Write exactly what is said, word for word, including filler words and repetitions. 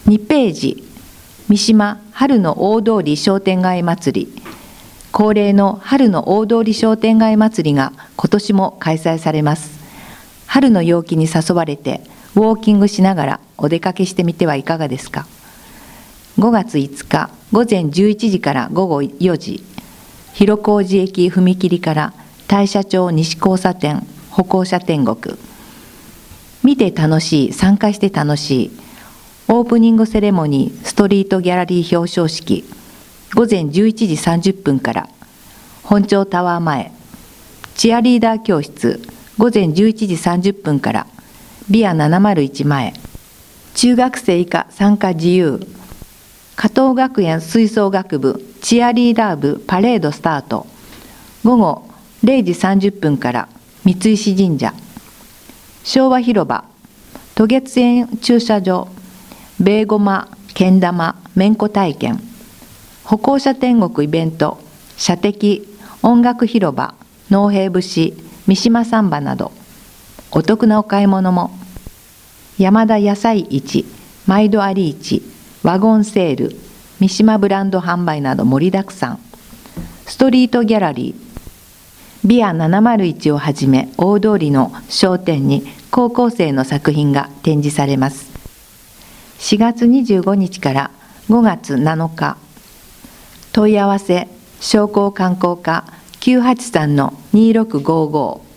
にページ、三島春の大通り商店街祭り。恒例の春の大通り商店街祭りが今年も開催されます。春の陽気に誘われてウォーキングしながらお出かけしてみてはいかがですか。ごがついつか午前じゅういちじから午後よじ、広小路駅踏切から大社町西交差点歩行者天国。見て楽しい、参加して楽しい。オープニングセレモニーストリートギャラリー表彰式、ごぜんじゅういちじさんじゅっぷんから。本町タワー前、チアリーダー教室、ごぜんじゅういちじさんじゅっぷんから。ビアななまるいち前、中学生以下参加自由。加藤学園吹奏楽部チアリーダー部パレードスタート、ごごれいじさんじゅっぷんから。三石神社。昭和広場、渡月園駐車場、ベーゴマ、けん玉、めんこ体験。歩行者天国イベント、射的、音楽広場、農兵節、三島サンバなど、お得なお買い物も。山田野菜市、毎度あり市、ワゴンセール、三島ブランド販売など盛りだくさん。ストリートギャラリー、ビアななまるいちをはじめ大通りの商店に高校生の作品が展示されます。しがつにじゅうごにちからごがつなのか。問い合わせ商工観光課 きゅうはちさんのにろくごご。